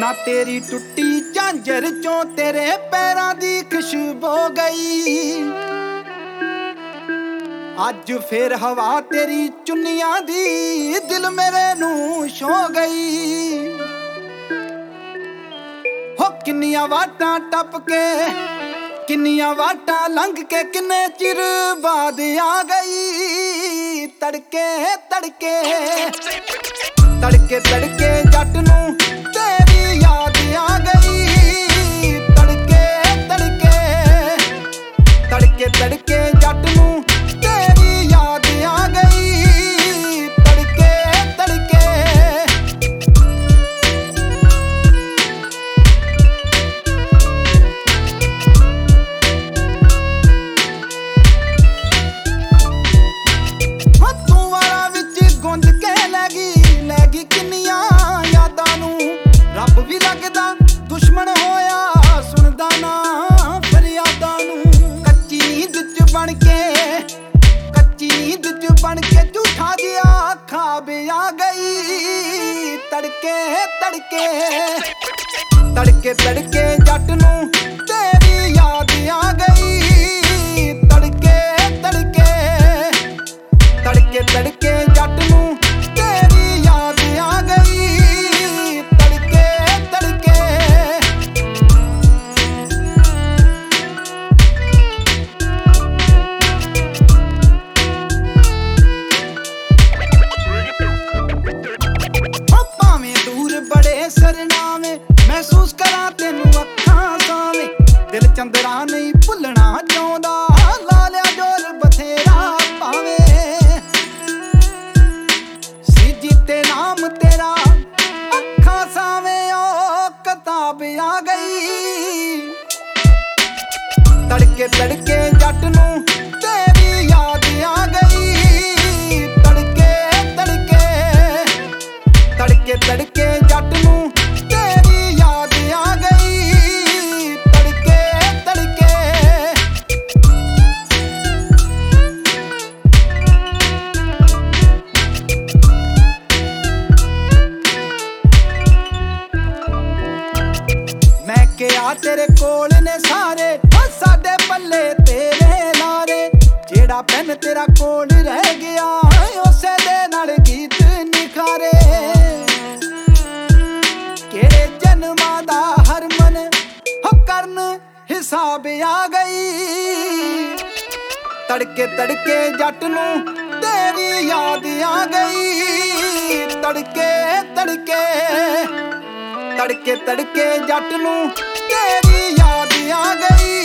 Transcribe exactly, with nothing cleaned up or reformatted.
ना तेरी टुट्टी झांजर चों तेरे पैरां दी खुशबू गई। अज फिर हवा तेरी चुन्नियां दी दिल मेरे नू छो गई। हो किन्नियां वाटां टप के किन्नियां वाटां लंघ के किन्ने चिर बाद आ गई। तड़के तड़के तड़के तड़के जट नू तेरी याद आ गई। तड़के तड़के तड़के तड़के जट नू तेरी याद आ गई। तड़के तड़के तू वाला विच गुंज के लैगी लैगी किन्नियां यादां नू। रब भी लगदा दुश्मन होया सुनदा ना फरियादां नू। कच्ची नींद च बन के कच्ची नींद च बन के झूठा जिहा ख्वाब आ गई। तड़के तड़के तड़के तड़के जट नू तेरी याद आ गई। तड़के तड़के तड़के तड़के जट नू तेरी याद आ गई। तड़के तड़के भावें दूर बड़े सरनावे महसूस करा तेनू अखां सावे। दिल चंदरा नहीं भुलना चाहुंदा ला लिया जोर बथेरा पावे। जीते नाम तेरा अखा सावे ओ किताब आ गई। तड़के तड़के जट नू तेरी याद आ गई। तड़के तड़के तड़के तड़के जट नू तेरी याद आ गई। तड़के तड़के मैं क्या तेरे कोल ने सारे साडे पल्ले तेरे लारे। जेड़ा पेन तेरा कोल रह गया उसे दे नाल गीत निखारे। केड़े जन्मां दा हरमन हो करन हिसाब आ गई। तड़के तड़के जट नू तेरी याद आ गई। तड़के तड़के तड़के तड़के जट नू तेरी याद आ गई।